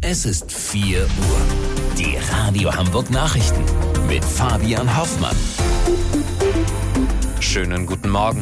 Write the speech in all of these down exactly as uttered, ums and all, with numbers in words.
Es ist vier Uhr. Die Radio Hamburg Nachrichten mit Fabian Hoffmann. Schönen guten Morgen.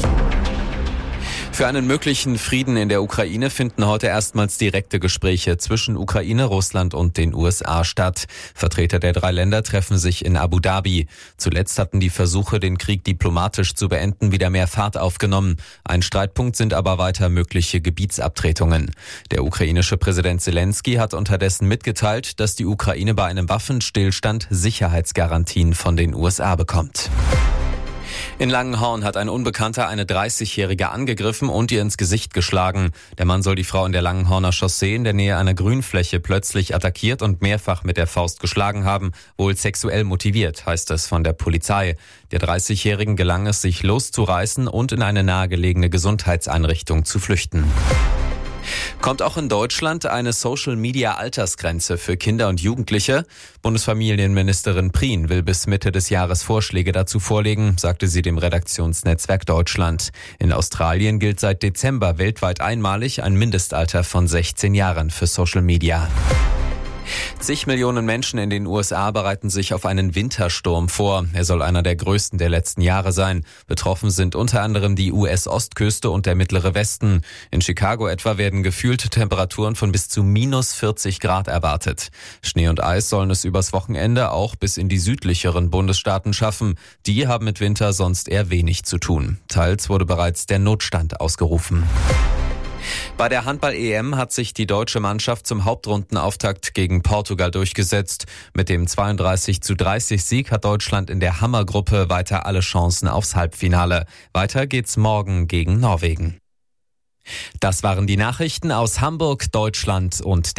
Für einen möglichen Frieden in der Ukraine finden heute erstmals direkte Gespräche zwischen Ukraine, Russland und den U S A statt. Vertreter der drei Länder treffen sich in Abu Dhabi. Zuletzt hatten die Versuche, den Krieg diplomatisch zu beenden, wieder mehr Fahrt aufgenommen. Ein Streitpunkt sind aber weiter mögliche Gebietsabtretungen. Der ukrainische Präsident Zelensky hat unterdessen mitgeteilt, dass die Ukraine bei einem Waffenstillstand Sicherheitsgarantien von den U S A bekommt. In Langenhorn hat ein Unbekannter eine dreißigjährige angegriffen und ihr ins Gesicht geschlagen. Der Mann soll die Frau in der Langenhorner Chaussee in der Nähe einer Grünfläche plötzlich attackiert und mehrfach mit der Faust geschlagen haben, wohl sexuell motiviert, heißt es von der Polizei. Der dreißigjährigen gelang es, sich loszureißen und in eine nahegelegene Gesundheitseinrichtung zu flüchten. Kommt auch in Deutschland eine Social-Media-Altersgrenze für Kinder und Jugendliche? Bundesfamilienministerin Prien will bis Mitte des Jahres Vorschläge dazu vorlegen, sagte sie dem Redaktionsnetzwerk Deutschland. In Australien gilt seit Dezember weltweit einmalig ein Mindestalter von sechzehn Jahren für Social Media. Zig Millionen Menschen in den U S A bereiten sich auf einen Wintersturm vor. Er soll einer der größten der letzten Jahre sein. Betroffen sind unter anderem die U S-Ostküste und der mittlere Westen. In Chicago etwa werden gefühlte Temperaturen von bis zu minus vierzig Grad erwartet. Schnee und Eis sollen es übers Wochenende auch bis in die südlicheren Bundesstaaten schaffen. Die haben mit Winter sonst eher wenig zu tun. Teils wurde bereits der Notstand ausgerufen. Bei der Handball-E M hat sich die deutsche Mannschaft zum Hauptrundenauftakt gegen Portugal durchgesetzt. Mit dem zweiunddreißig zu dreißig Sieg hat Deutschland in der Hammergruppe weiter alle Chancen aufs Halbfinale. Weiter geht's morgen gegen Norwegen. Das waren die Nachrichten aus Hamburg, Deutschland und